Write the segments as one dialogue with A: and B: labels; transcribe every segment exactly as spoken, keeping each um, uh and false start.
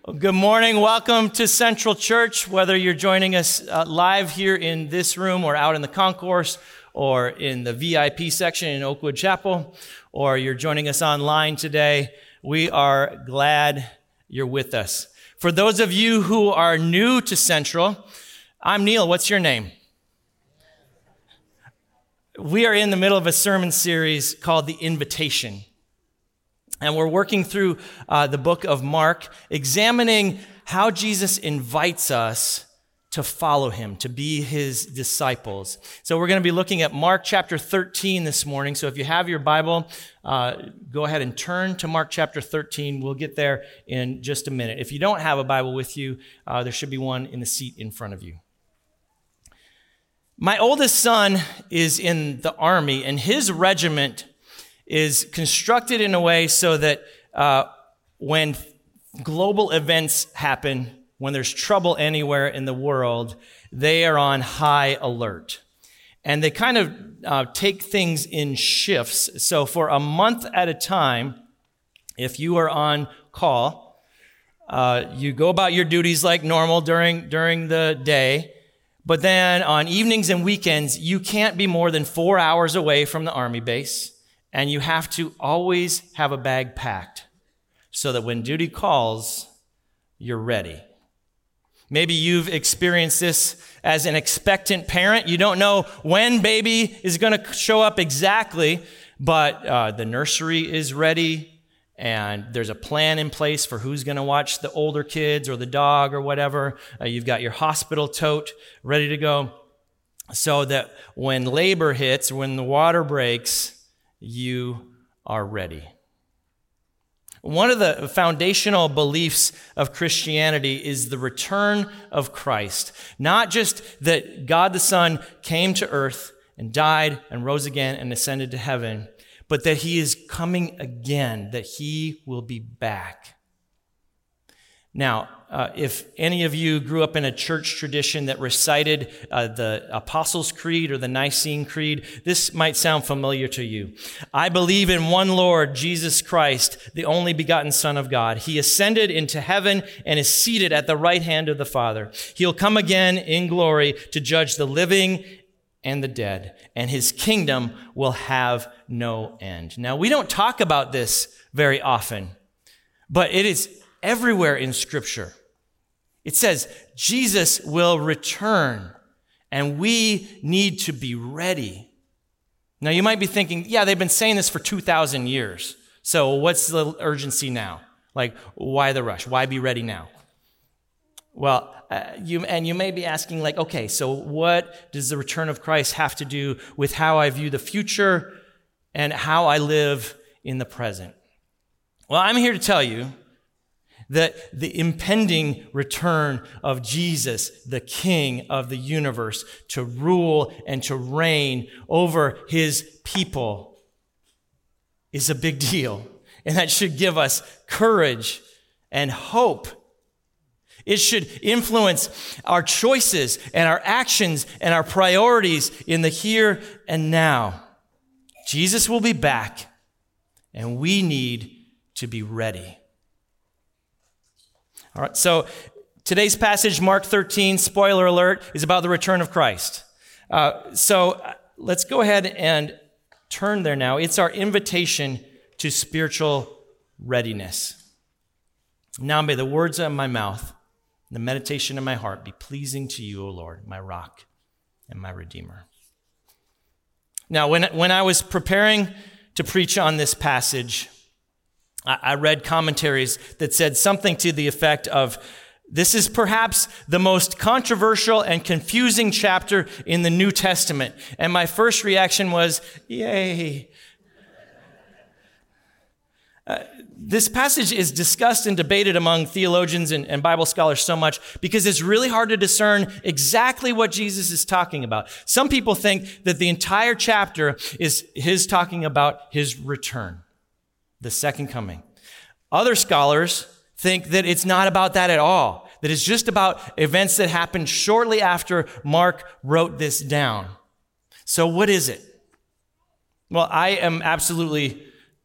A: Well, good morning. Welcome to Central Church. Whether you're joining us uh, live here in this room or out in the concourse or in the V I P section in Oakwood Chapel, or you're joining us online today, we are glad you're with us. For those of you who are new to Central, I'm Neil. What's your name? We are in the middle of a sermon series called The Invitation. And we're working through uh, the book of Mark, examining how Jesus invites us to follow him, to be his disciples. So we're going to be looking at Mark chapter thirteen this morning. So if you have your Bible, uh, go ahead and turn to Mark chapter thirteen. We'll get there in just a minute. If you don't have a Bible with you, uh, there should be one in the seat in front of you. My oldest son is in the Army, and his regiment is constructed in a way so that uh, when global events happen, when there's trouble anywhere in the world, they are on high alert. And they kind of uh, take things in shifts. So for a month at a time, if you are on call, uh, you go about your duties like normal during, during the day. But then on evenings and weekends, you can't be more than four hours away from the Army base. And you have to always have a bag packed so that when duty calls, you're ready. Maybe you've experienced this as an expectant parent. You don't know when baby is going to show up exactly, but uh, the nursery is ready, and there's a plan in place for who's going to watch the older kids or the dog or whatever. Uh, you've got your hospital tote ready to go so that when labor hits, when the water breaks, you are ready. One of the foundational beliefs of Christianity is the return of Christ. Not just that God the Son came to earth and died and rose again and ascended to heaven, but that he is coming again, that he will be back. Now, uh, if any of you grew up in a church tradition that recited uh, the Apostles' Creed or the Nicene Creed, this might sound familiar to you. I believe in one Lord, Jesus Christ, the only begotten Son of God. He ascended into heaven and is seated at the right hand of the Father. He'll come again in glory to judge the living and the dead, and his kingdom will have no end. Now, we don't talk about this very often, but it is everywhere in Scripture. It says Jesus will return, and we need to be ready. Now, you might be thinking, yeah, they've been saying this for two thousand years. So what's the urgency now? Like, why the rush? Why be ready now? Well, uh, you and you may be asking, like, okay, so what does the return of Christ have to do with how I view the future and how I live in the present? Well, I'm here to tell you that the impending return of Jesus, the King of the universe, to rule and to reign over his people is a big deal. And that should give us courage and hope. It should influence our choices and our actions and our priorities in the here and now. Jesus will be back, and we need to be ready. All right, so today's passage, Mark thirteen, spoiler alert, is about the return of Christ. Uh, so let's go ahead and turn there now. It's our invitation to spiritual readiness. Now may the words of my mouth and the meditation of my heart be pleasing to you, O Lord, my rock and my redeemer. Now, when, when I was preparing to preach on this passage, I read commentaries that said something to the effect of, this is perhaps the most controversial and confusing chapter in the New Testament. And my first reaction was, yay. Uh, this passage is discussed and debated among theologians and, and Bible scholars so much because it's really hard to discern exactly what Jesus is talking about. Some people think that the entire chapter is his talking about his return, the second coming. Other scholars think that it's not about that at all, that it's just about events that happened shortly after Mark wrote this down. So what is it? Well, I am absolutely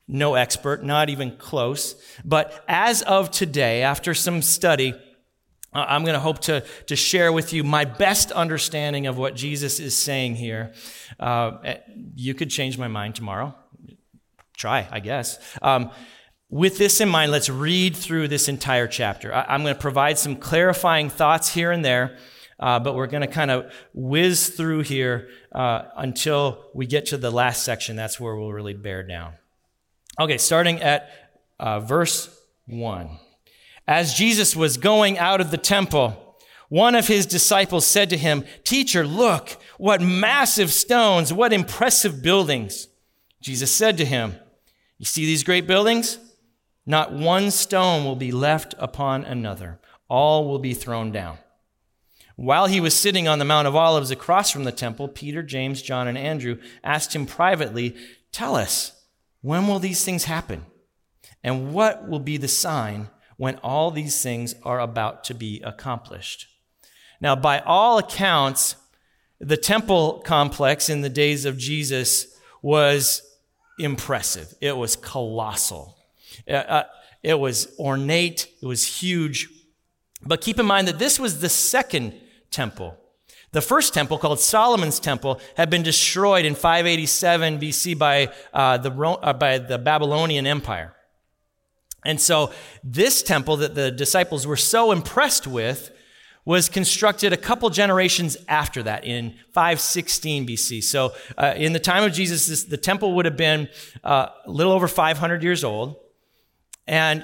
A: no expert, not even close. But as of today, after some study, uh, I'm going to hope to, to share with you my best understanding of what Jesus is saying here. Uh, you could change my mind tomorrow. Try, I guess. Um, with this in mind, let's read through this entire chapter. I, I'm going to provide some clarifying thoughts here and there, uh, but we're going to kind of whiz through here uh, until we get to the last section. That's where we'll really bear down. Okay, starting at uh, verse one. As Jesus was going out of the temple, one of his disciples said to him, "Teacher, look, what massive stones, what impressive buildings." Jesus said to him, "You see these great buildings? Not one stone will be left upon another. All will be thrown down." While he was sitting on the Mount of Olives across from the temple, Peter, James, John, and Andrew asked him privately, "Tell us, when will these things happen? And what will be the sign when all these things are about to be accomplished?" Now, by all accounts, the temple complex in the days of Jesus was impressive. It was colossal. Uh, it was ornate. It was huge. But keep in mind that this was the second temple. The first temple, called Solomon's Temple, had been destroyed in five eighty-seven B C by, uh, the, uh, by the Babylonian Empire. And so this temple that the disciples were so impressed with was constructed a couple generations after that, in five sixteen B C. So uh, in the time of Jesus, this, the temple would have been uh, a little over five hundred years old, and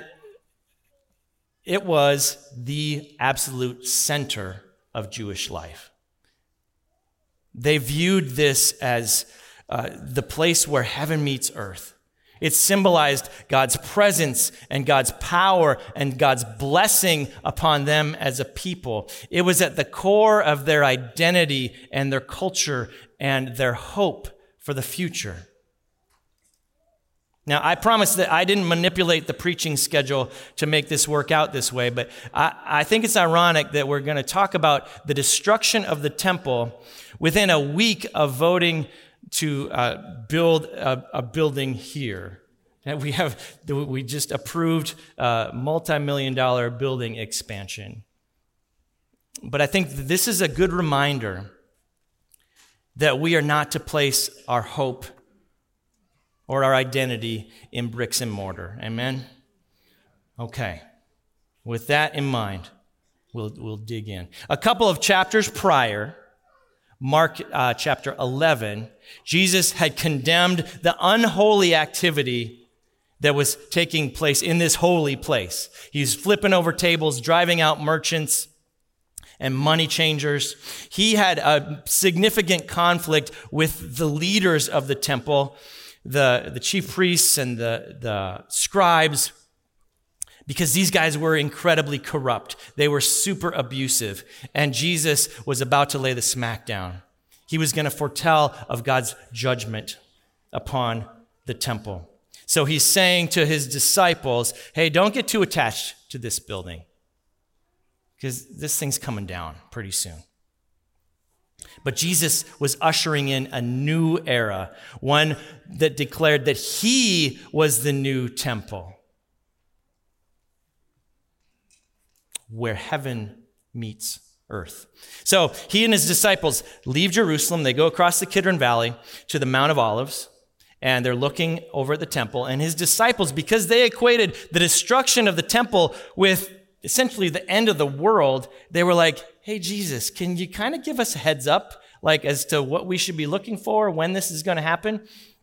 A: it was the absolute center of Jewish life. They viewed this as uh, the place where heaven meets earth. It symbolized God's presence and God's power and God's blessing upon them as a people. It was at the core of their identity and their culture and their hope for the future. Now, I promise that I didn't manipulate the preaching schedule to make this work out this way, but I, I think it's ironic that we're going to talk about the destruction of the temple within a week of voting to uh, build a, a building here. And we have we just approved a multi-million dollar building expansion. But I think this is a good reminder that we are not to place our hope or our identity in bricks and mortar. Amen? Okay. With that in mind, we'll, we'll dig in. A couple of chapters prior, Mark uh, chapter eleven, Jesus had condemned the unholy activity that was taking place in this holy place. He's flipping over tables, driving out merchants and money changers. He had a significant conflict with the leaders of the temple, the, the chief priests and the, the scribes, because these guys were incredibly corrupt. They were super abusive, and Jesus was about to lay the smack down. He was going to foretell of God's judgment upon the temple. So he's saying to his disciples, hey, don't get too attached to this building, because this thing's coming down pretty soon. But Jesus was ushering in a new era, one that declared that he was the new temple, where heaven meets earth. So he and his disciples leave Jerusalem. They go across the Kidron Valley to the Mount of Olives, and they're looking over at the temple. And his disciples, because they equated the destruction of the temple with essentially the end of the world, they were like, hey, Jesus, can you kind of give us a heads up, like as to what we should be looking for, when this is going to happen?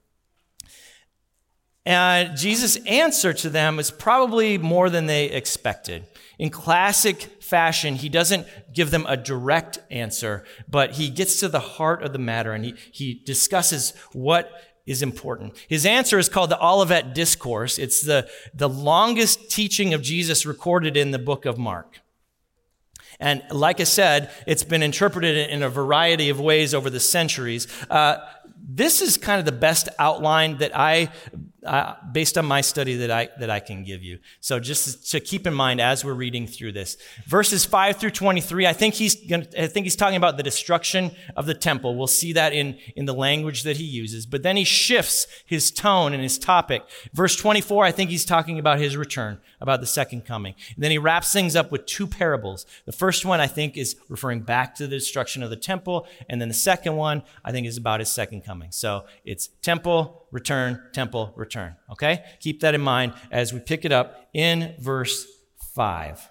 A: And Jesus' answer to them is probably more than they expected. In classic fashion, he doesn't give them a direct answer, but he gets to the heart of the matter, and he, he discusses what is important. His answer is called the Olivet Discourse. It's the, the longest teaching of Jesus recorded in the book of Mark. And like I said, it's been interpreted in a variety of ways over the centuries. Uh, this is kind of the best outline that I uh, based on my study that I that I can give you. So just to keep in mind as we're reading through this, verses five through twenty-three. I think he's gonna, I think he's talking about the destruction of the temple. We'll see that in in the language that he uses. But then he shifts his tone and his topic. Verse twenty-four. I think he's talking about his return, about the second coming. And then he wraps things up with two parables. The first one I think is referring back to the destruction of the temple, and then the second one I think is about his second coming. So it's temple, return, temple, return. Okay? Keep that in mind as we pick it up in verse five.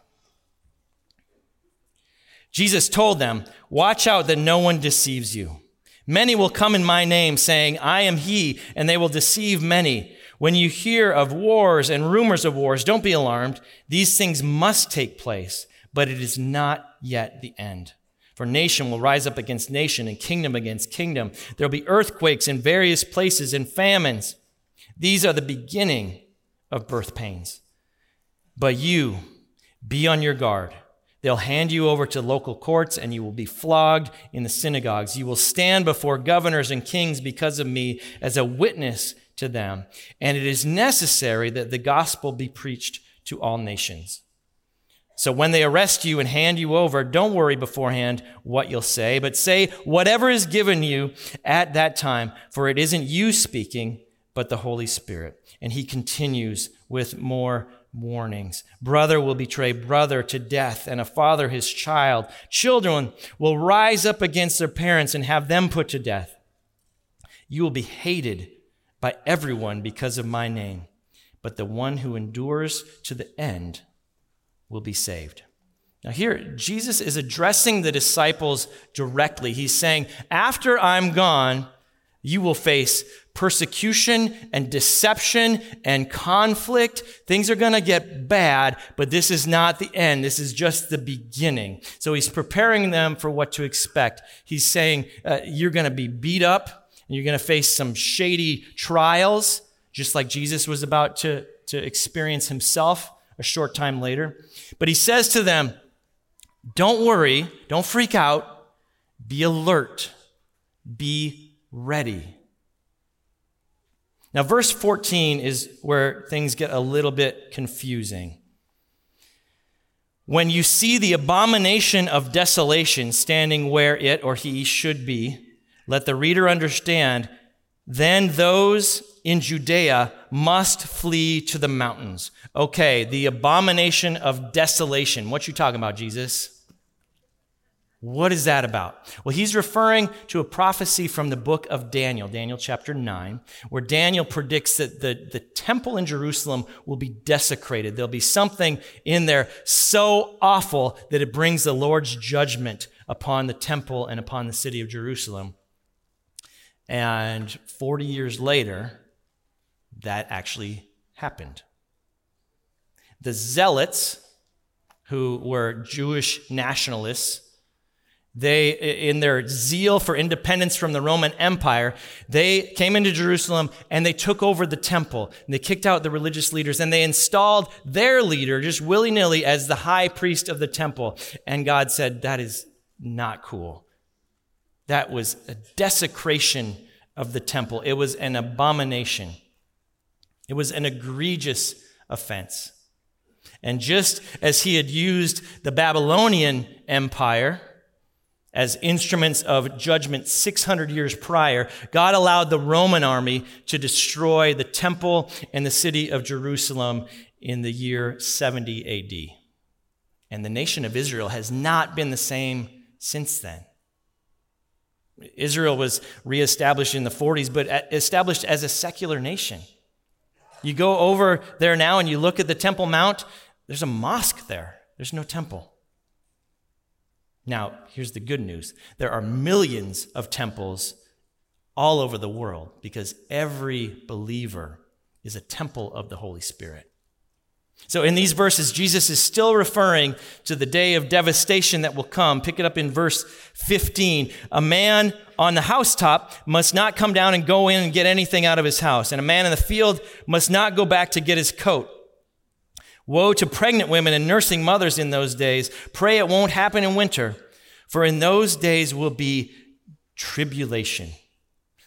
A: Jesus told them, "Watch out that no one deceives you. Many will come in my name, saying, 'I am he,' and they will deceive many. When you hear of wars and rumors of wars, don't be alarmed. These things must take place, but it is not yet the end. For nation will rise up against nation and kingdom against kingdom. There will be earthquakes in various places and famines. These are the beginning of birth pains. But you, be on your guard. They'll hand you over to local courts, and you will be flogged in the synagogues. You will stand before governors and kings because of me as a witness to them. And it is necessary that the gospel be preached to all nations. So when they arrest you and hand you over, don't worry beforehand what you'll say, but say whatever is given you at that time, for it isn't you speaking, but the Holy Spirit." And he continues with more warnings. "Brother will betray brother to death, and a father his child. Children will rise up against their parents and have them put to death. You will be hated by everyone because of my name, but the one who endures to the end will be saved." Now here, Jesus is addressing the disciples directly. He's saying, after I'm gone, you will face persecution and deception and conflict. Things are going to get bad, but this is not the end. This is just the beginning. So he's preparing them for what to expect. He's saying, uh, you're going to be beat up, and you're going to face some shady trials, just like Jesus was about to, to experience himself a short time later. But he says to them, don't worry, don't freak out, be alert, be ready. Now, verse fourteen is where things get a little bit confusing. When you see the abomination of desolation standing where it or he should be, let the reader understand, then those in Judea must flee to the mountains. Okay, the abomination of desolation. What you talking about, Jesus? What is that about? Well, he's referring to a prophecy from the book of Daniel, Daniel chapter nine, where Daniel predicts that the, the temple in Jerusalem will be desecrated. There'll be something in there so awful that it brings the Lord's judgment upon the temple and upon the city of Jerusalem. And forty years later, that actually happened. The Zealots, who were Jewish nationalists, they, in their zeal for independence from the Roman Empire, they came into Jerusalem and they took over the temple. And they kicked out the religious leaders and they installed their leader just willy-nilly as the high priest of the temple. And God said, that is not cool. That was a desecration of the temple. It was an abomination. It was an egregious offense. And just as he had used the Babylonian Empire as instruments of judgment six hundred years prior, God allowed the Roman army to destroy the temple and the city of Jerusalem in the year seventy A D. And the nation of Israel has not been the same since then. Israel was reestablished in the forties, but established as a secular nation. You go over there now and you look at the Temple Mount, there's a mosque there. There's no temple. Now, here's the good news. There are millions of temples all over the world because every believer is a temple of the Holy Spirit. So in these verses, Jesus is still referring to the day of devastation that will come. Pick it up in verse fifteen. A man on the housetop must not come down and go in and get anything out of his house, and a man in the field must not go back to get his coat. Woe to pregnant women and nursing mothers in those days. Pray it won't happen in winter, for in those days will be tribulation.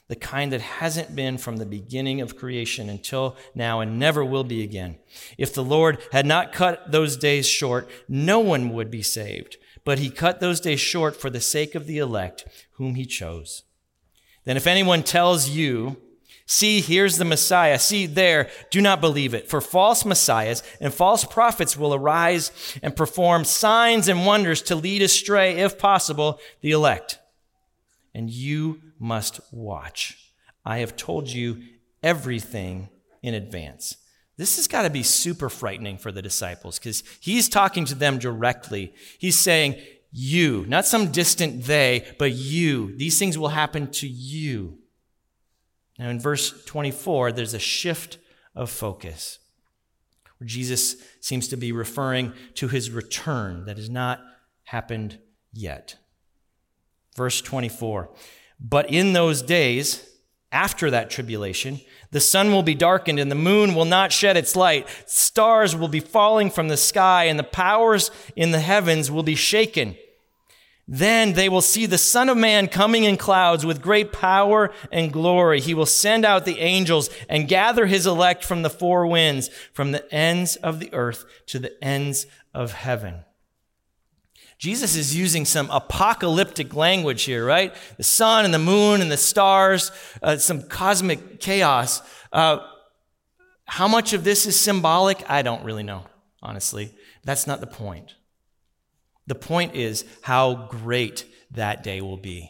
A: the kind that hasn't been from the beginning of creation until now and never will be again. If the Lord had not cut those days short, no one would be saved. But he cut those days short for the sake of the elect, whom he chose. Then if anyone tells you, see, here's the Messiah, see there, do not believe it. For false messiahs and false prophets will arise and perform signs and wonders to lead astray, if possible, the elect. And you must watch. I have told you everything in advance. This has got to be super frightening for the disciples because he's talking to them directly. He's saying, you, not some distant they, but you. These things will happen to you. Now in verse twenty-four, there's a shift of focus where Jesus seems to be referring to his return that has not happened yet. Verse twenty-four, but in those days, after that tribulation, the sun will be darkened and the moon will not shed its light. Stars will be falling from the sky and the powers in the heavens will be shaken. Then they will see the Son of Man coming in clouds with great power and glory. He will send out the angels and gather his elect from the four winds, from the ends of the earth to the ends of heaven. Jesus is using some apocalyptic language here, right? The sun and the moon and the stars, uh, some cosmic chaos. Uh, how much of this is symbolic? I don't really know, honestly. That's not the point. The point is how great that day will be.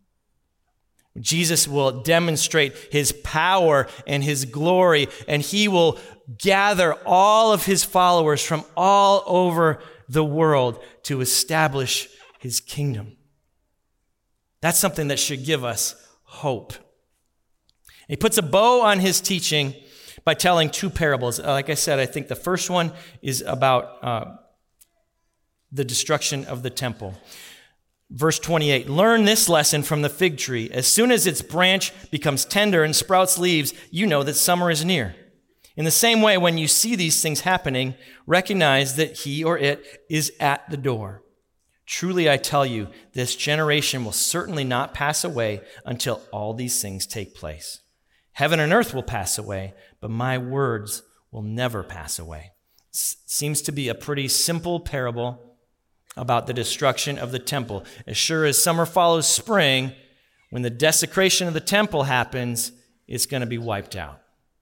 A: Jesus will demonstrate his power and his glory, and he will gather all of his followers from all over the world to establish his kingdom. That's something that should give us hope. He puts a bow on his teaching by telling two parables. Like I said, I think the first one is about uh, the destruction of the temple. Verse twenty-eight, learn this lesson from the fig tree. As soon as its branch becomes tender and sprouts leaves, you know that summer is near. In the same way, when you see these things happening, recognize that he or it is at the door. Truly, I tell you, this generation will certainly not pass away until all these things take place. Heaven and earth will pass away, but my words will never pass away. S- seems to be a pretty simple parable about the destruction of the temple. As sure as summer follows spring, when the desecration of the temple happens, it's going to be wiped out.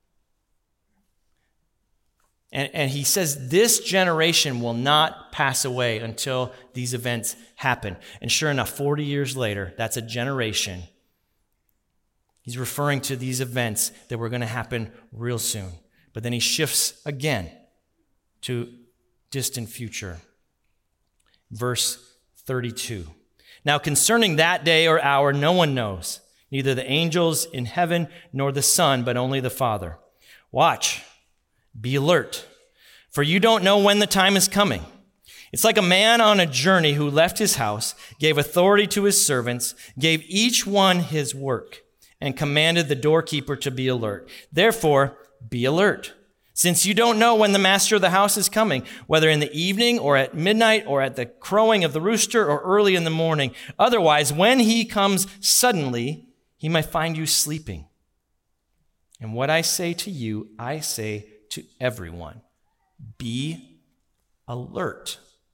A: And, and he says this generation will not pass away until these events happen. And sure enough, forty years later, that's a generation. He's referring to these events that were going to happen real soon. But then he shifts again to distant future. Verse thirty-two. Now concerning that day or hour, no one knows, neither the angels in heaven nor the Son, but only the Father. Watch. Be alert, for you don't know when the time is coming. It's like a man on a journey who left his house, gave authority to his servants, gave each one his work, and commanded the doorkeeper to be alert. Therefore, be alert, since you don't know when the master of the house is coming, whether in the evening or at midnight or at the crowing of the rooster or early in the morning. Otherwise, when he comes suddenly, he might find you sleeping. And what I say to you, I say to everyone, be alert.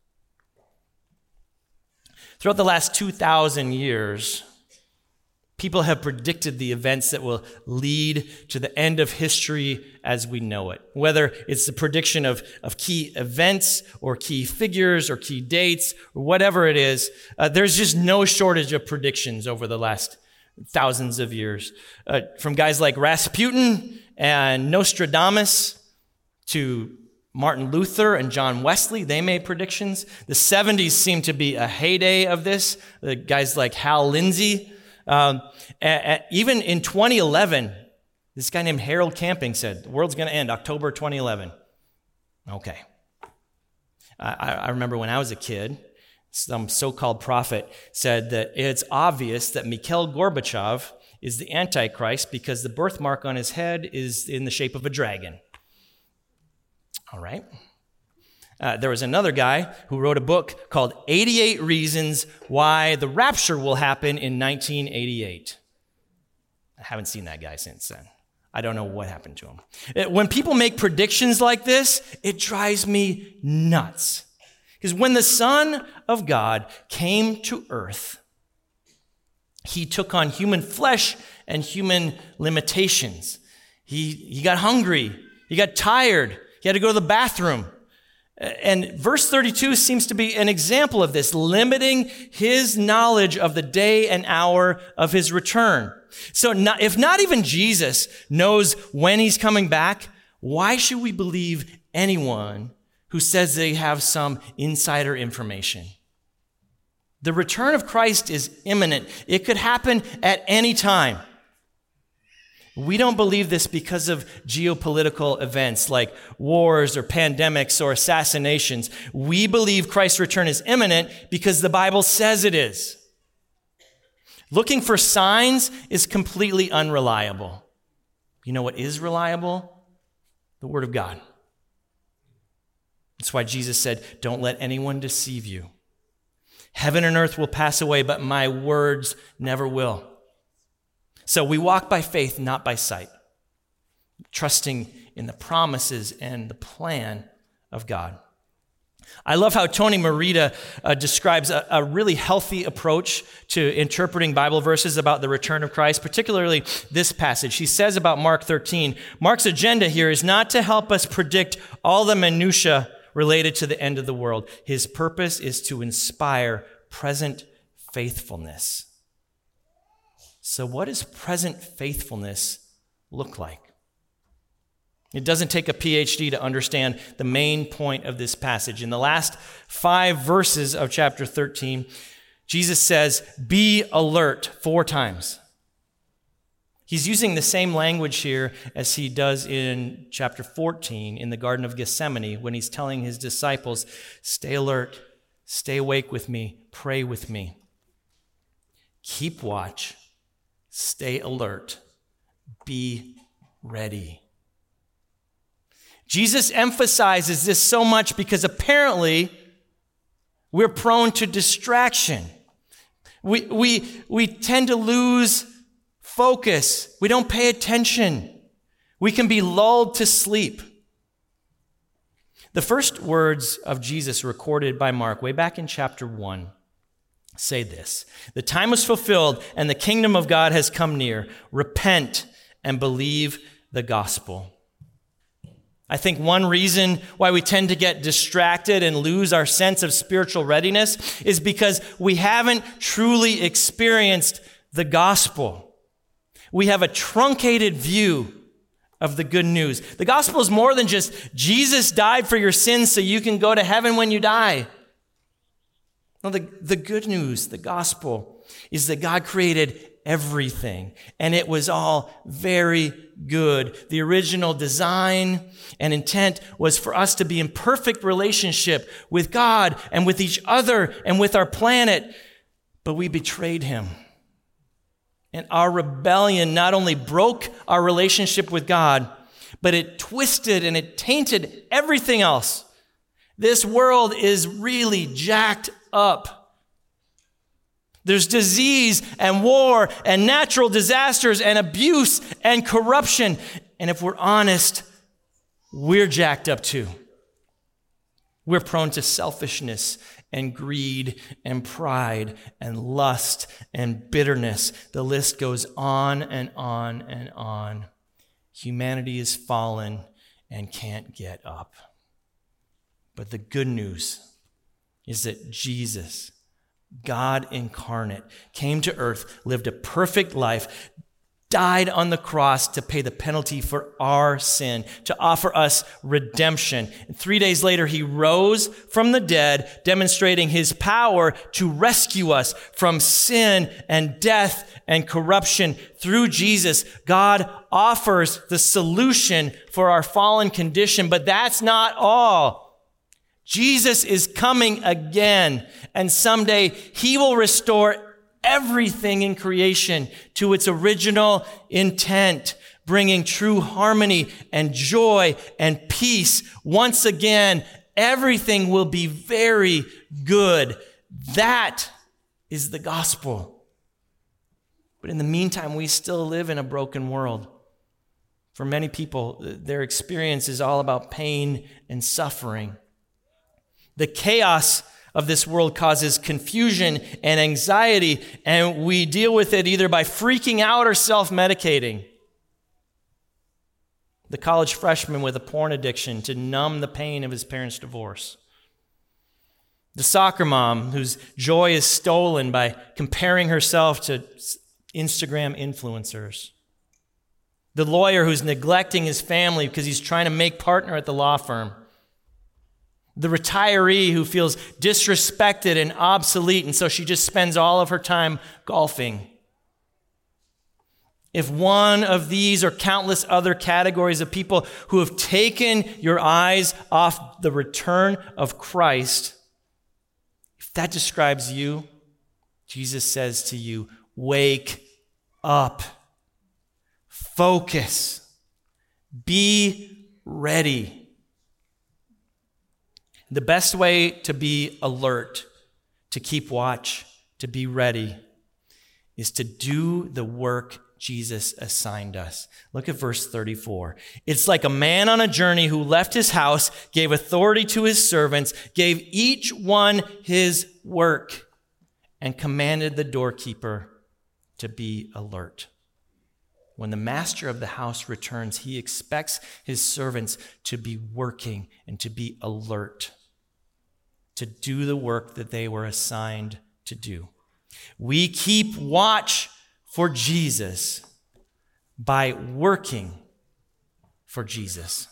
A: Throughout the last two thousand years, people have predicted the events that will lead to the end of history as we know it. Whether it's the prediction of, of key events or key figures or key dates or whatever it is, uh, there's just no shortage of predictions over the last thousands of years. Uh, from guys like Rasputin and Nostradamus to Martin Luther and John Wesley, they made predictions. The seventies seemed to be a heyday of this. The guys like Hal Lindsey. Um, and, and even in twenty eleven, this guy named Harold Camping said, the world's going to end October twenty eleven. Okay. I, I remember when I was a kid, some so-called prophet said that it's obvious that Mikhail Gorbachev is the Antichrist because the birthmark on his head is in the shape of a dragon. All right. Uh, there was another guy who wrote a book called eighty-eight Reasons Why the Rapture Will Happen in nineteen eighty-eight. I haven't seen that guy since then. I don't know what happened to him. When people make predictions like this, it drives me nuts. Because when the Son of God came to earth, he took on human flesh and human limitations. He, he got hungry. He got tired. He had to go to the bathroom. And verse thirty-two seems to be an example of this, limiting his knowledge of the day and hour of his return. So not, if not even Jesus knows when he's coming back, why should we believe anyone who says they have some insider information? The return of Christ is imminent. It could happen at any time. We don't believe this because of geopolitical events like wars or pandemics or assassinations. We believe Christ's return is imminent because the Bible says it is. Looking for signs is completely unreliable. You know what is reliable? The Word of God. That's why Jesus said, don't let anyone deceive you. Heaven and earth will pass away, but my words never will. So we walk by faith, not by sight, trusting in the promises and the plan of God. I love how Tony Merida uh, describes a, a really healthy approach to interpreting Bible verses about the return of Christ, particularly this passage. He says about Mark thirteen, Mark's agenda here is not to help us predict all the minutia related to the end of the world. His purpose is to inspire present faithfulness. So what does present faithfulness look like? It doesn't take a P H D to understand the main point of this passage. In the last five verses of chapter thirteen, Jesus says, be alert four times. He's using the same language here as he does in chapter fourteen in the Garden of Gethsemane when he's telling his disciples, stay alert, stay awake with me, pray with me. Keep watch. Stay alert. Be ready. Jesus emphasizes this so much because apparently we're prone to distraction. We, we, we tend to lose focus. We don't pay attention. We can be lulled to sleep. The first words of Jesus recorded by Mark way back in chapter one say this: the time was fulfilled and the kingdom of God has come near. Repent and believe the gospel. I think one reason why we tend to get distracted and lose our sense of spiritual readiness is because we haven't truly experienced the gospel. We have a truncated view of the good news. The gospel is more than just Jesus died for your sins so you can go to heaven when you die. No, the, the good news, the gospel, is that God created everything, and it was all very good. The original design and intent was for us to be in perfect relationship with God and with each other and with our planet, but we betrayed him. And our rebellion not only broke our relationship with God, but it twisted and it tainted everything else. This world is really jacked up. There's disease and war and natural disasters and abuse and corruption. And if we're honest, we're jacked up too. We're prone to selfishness and greed and pride and lust and bitterness. The list goes on and on and on. Humanity is fallen and can't get up. But the good news is that Jesus, God incarnate, came to earth, lived a perfect life, died on the cross to pay the penalty for our sin, to offer us redemption. And three days later, he rose from the dead, demonstrating his power to rescue us from sin and death and corruption. Through Jesus, God offers the solution for our fallen condition, but that's not all. Jesus is coming again, and someday he will restore everything in creation to its original intent, bringing true harmony and joy and peace. Once again, everything will be very good. That is the gospel. But in the meantime, we still live in a broken world. For many people, their experience is all about pain and suffering. The chaos of this world causes confusion and anxiety, and we deal with it either by freaking out or self-medicating. The college freshman with a porn addiction to numb the pain of his parents' divorce. The soccer mom whose joy is stolen by comparing herself to Instagram influencers. The lawyer who's neglecting his family because he's trying to make partner at the law firm. The retiree who feels disrespected and obsolete, and so she just spends all of her time golfing. If one of these or countless other categories of people who have taken your eyes off the return of Christ, if that describes you, Jesus says to you, wake up, focus, be ready. The best way to be alert, to keep watch, to be ready, is to do the work Jesus assigned us. Look at verse thirty-four. It's like a man on a journey who left his house, gave authority to his servants, gave each one his work, and commanded the doorkeeper to be alert. When the master of the house returns, he expects his servants to be working and to be alert, to do the work that they were assigned to do. We keep watch for Jesus by working for Jesus.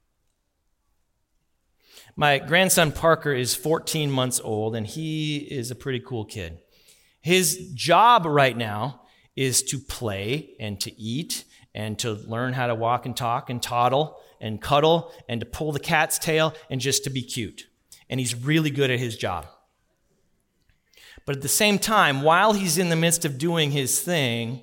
A: My grandson Parker is fourteen months old, and he is a pretty cool kid. His job right now is to play and to eat and to learn how to walk and talk and toddle and cuddle and to pull the cat's tail and just to be cute. And he's really good at his job. But at the same time, while he's in the midst of doing his thing,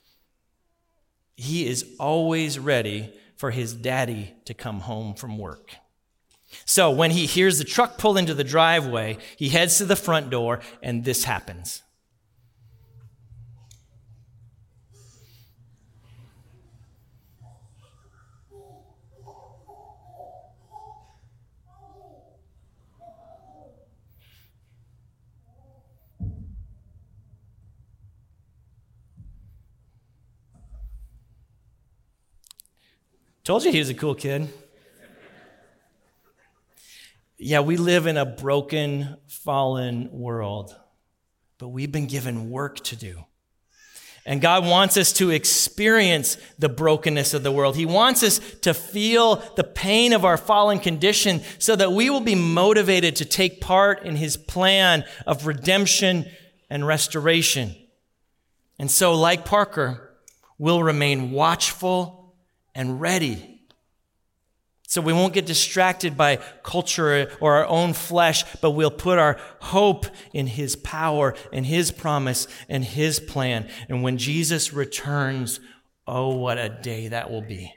A: he is always ready for his daddy to come home from work. So when he hears the truck pull into the driveway, he heads to the front door, and this happens. Told you he was a cool kid. Yeah, we live in a broken, fallen world, but we've been given work to do. And God wants us to experience the brokenness of the world. He wants us to feel the pain of our fallen condition so that we will be motivated to take part in his plan of redemption and restoration. And so, like Parker, we'll remain watchful and ready. So we won't get distracted by culture or our own flesh, but we'll put our hope in his power and his promise and his plan. And when Jesus returns, oh, what a day that will be.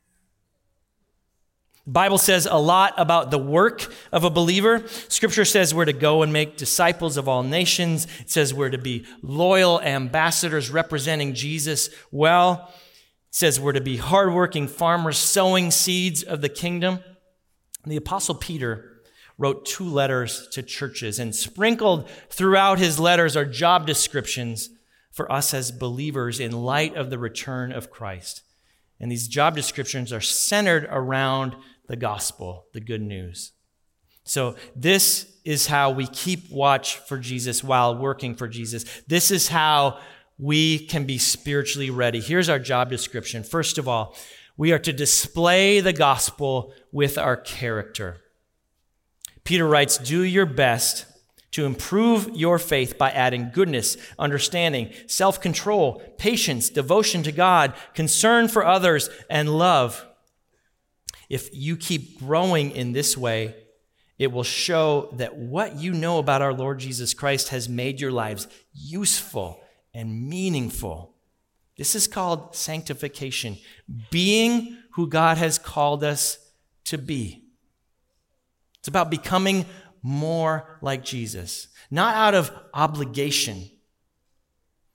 A: The Bible says a lot about the work of a believer. Scripture says we're to go and make disciples of all nations. It says we're to be loyal ambassadors representing Jesus well. It says we're to be hardworking farmers sowing seeds of the kingdom. The Apostle Peter wrote two letters to churches, and sprinkled throughout his letters are job descriptions for us as believers in light of the return of Christ. And these job descriptions are centered around the gospel, the good news. So this is how we keep watch for Jesus while working for Jesus. This is how we can be spiritually ready. Here's our job description. First of all, we are to display the gospel with our character. Peter writes, do your best to improve your faith by adding goodness, understanding, self-control, patience, devotion to God, concern for others, and love. If you keep growing in this way, it will show that what you know about our Lord Jesus Christ has made your lives useful and meaningful. This is called sanctification, being who God has called us to be. It's about becoming more like Jesus, not out of obligation,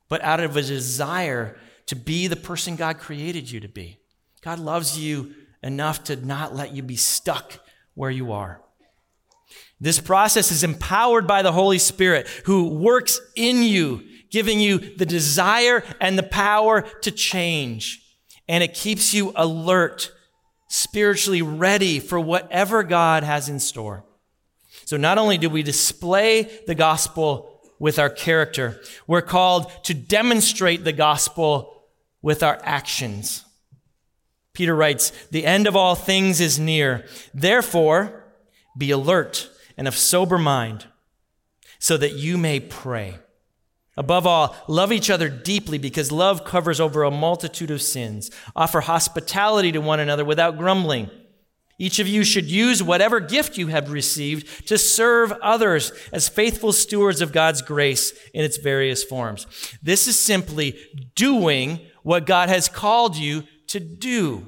A: but out of a desire to be the person God created you to be. God loves you enough to not let you be stuck where you are. This process is empowered by the Holy Spirit who works in you, giving you the desire and the power to change. And it keeps you alert, spiritually ready for whatever God has in store. So not only do we display the gospel with our character, we're called to demonstrate the gospel with our actions. Peter writes, "The end of all things is near. Therefore, be alert and of sober mind, so that you may pray. Above all, love each other deeply, because love covers over a multitude of sins. Offer hospitality to one another without grumbling. Each of you should use whatever gift you have received to serve others as faithful stewards of God's grace in its various forms." This is simply doing what God has called you to do.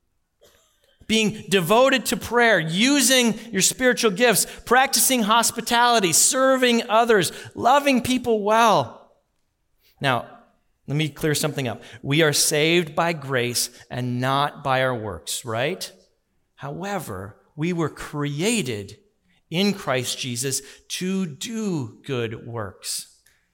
A: Being devoted to prayer, using your spiritual gifts, practicing hospitality, serving others, loving people well. Now, let me clear something up. We are saved by grace and not by our works, right? However, we were created in Christ Jesus to do good works.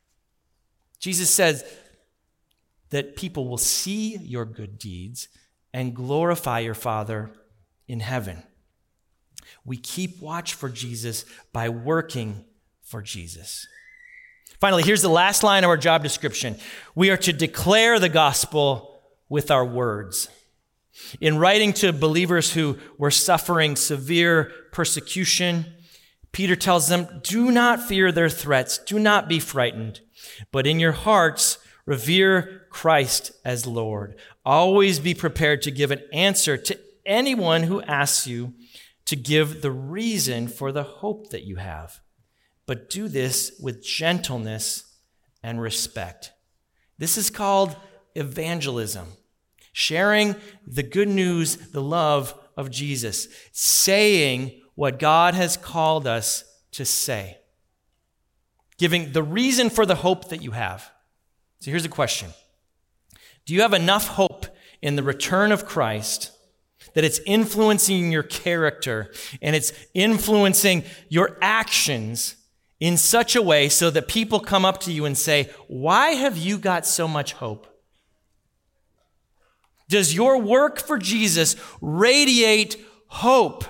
A: Jesus says that people will see your good deeds and glorify your Father in heaven. We keep watch for Jesus by working for Jesus. Finally, here's the last line of our job description. We are to declare the gospel with our words. In writing to believers who were suffering severe persecution, Peter tells them, "Do not fear their threats. Do not be frightened. But in your hearts, revere Christ as Lord. Always be prepared to give an answer to anyone who asks you to give the reason for the hope that you have. But do this with gentleness and respect." This is called evangelism. Sharing the good news, the love of Jesus. Saying what God has called us to say. Giving the reason for the hope that you have. So here's a question. Do you have enough hope in the return of Christ that it's influencing your character and it's influencing your actions in such a way so that people come up to you and say, "Why have you got so much hope?" Does your work for Jesus radiate hope?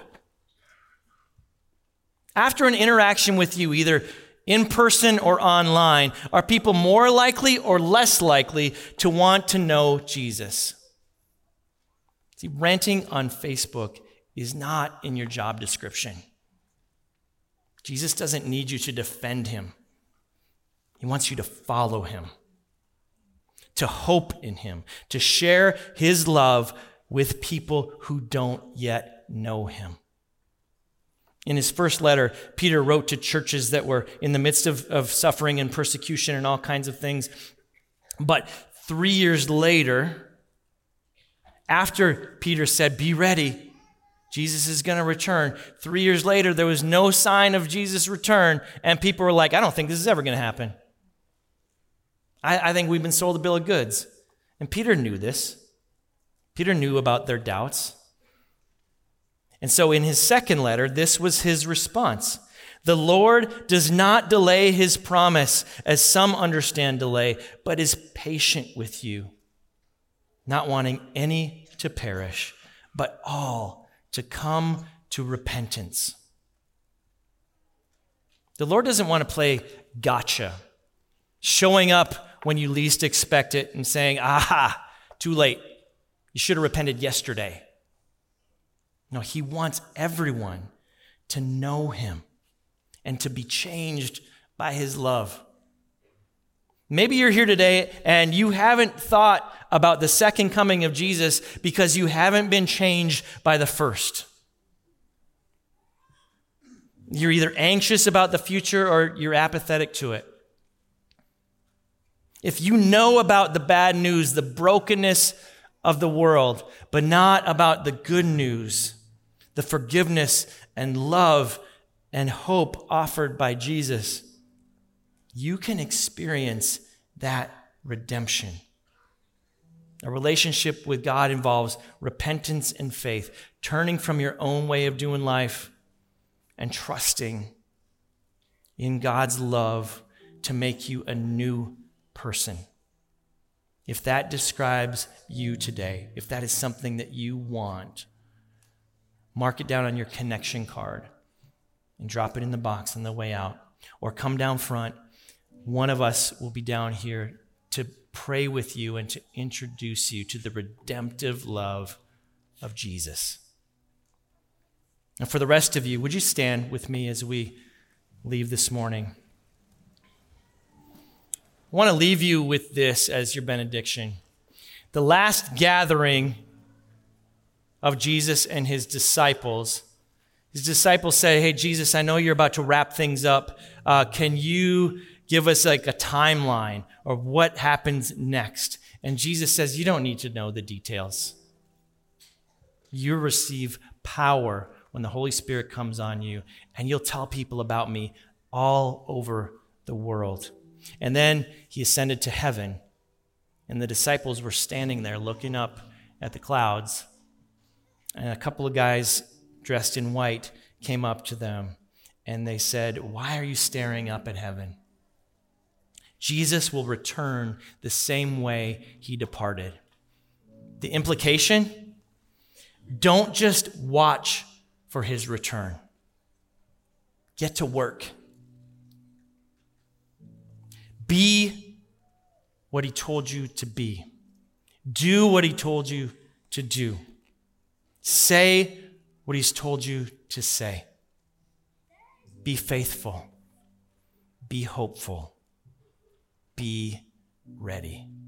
A: After an interaction with you, either in person or online, are people more likely or less likely to want to know Jesus? See, ranting on Facebook is not in your job description. Jesus doesn't need you to defend him. He wants you to follow him, to hope in him, to share his love with people who don't yet know him. In his first letter, Peter wrote to churches that were in the midst of, of suffering and persecution and all kinds of things. But three years later, after Peter said, "Be ready, Jesus is going to return," three years later, there was no sign of Jesus' return, and people were like, "I don't think this is ever going to happen. I, I think we've been sold a bill of goods." And Peter knew this. Peter knew about their doubts. And so in his second letter, this was his response. "The Lord does not delay his promise, as some understand delay, but is patient with you, not wanting any to perish, but all to come to repentance." The Lord doesn't want to play gotcha, showing up when you least expect it and saying, "Aha, too late. You should have repented yesterday." No, he wants everyone to know him and to be changed by his love. Maybe you're here today and you haven't thought about the second coming of Jesus because you haven't been changed by the first. You're either anxious about the future or you're apathetic to it. If you know about the bad news, the brokenness of the world, but not about the good news, the forgiveness and love and hope offered by Jesus, you can experience that redemption. A relationship with God involves repentance and faith, turning from your own way of doing life and trusting in God's love to make you a new person. If that describes you today, if that is something that you want, mark it down on your connection card and drop it in the box on the way out. Or come down front. One of us will be down here to pray with you and to introduce you to the redemptive love of Jesus. And for the rest of you, would you stand with me as we leave this morning? I want to leave you with this as your benediction. The last gathering of Jesus and his disciples, his disciples say, hey, Jesus, I know you're about to wrap things up. Uh, can you give us like a timeline or what happens next? And Jesus says, you don't need to know the details. You receive power when the Holy Spirit comes on you, and you'll tell people about me all over the world. And then he ascended to heaven, and the disciples were standing there looking up at the clouds, and a couple of guys dressed in white came up to them, and they said, why are you staring up at heaven? Jesus will return the same way he departed. The implication? Don't just watch for his return. Get to work. Be what he told you to be. Do what he told you to do. Say what he's told you to say. Be faithful. Be hopeful. Be ready.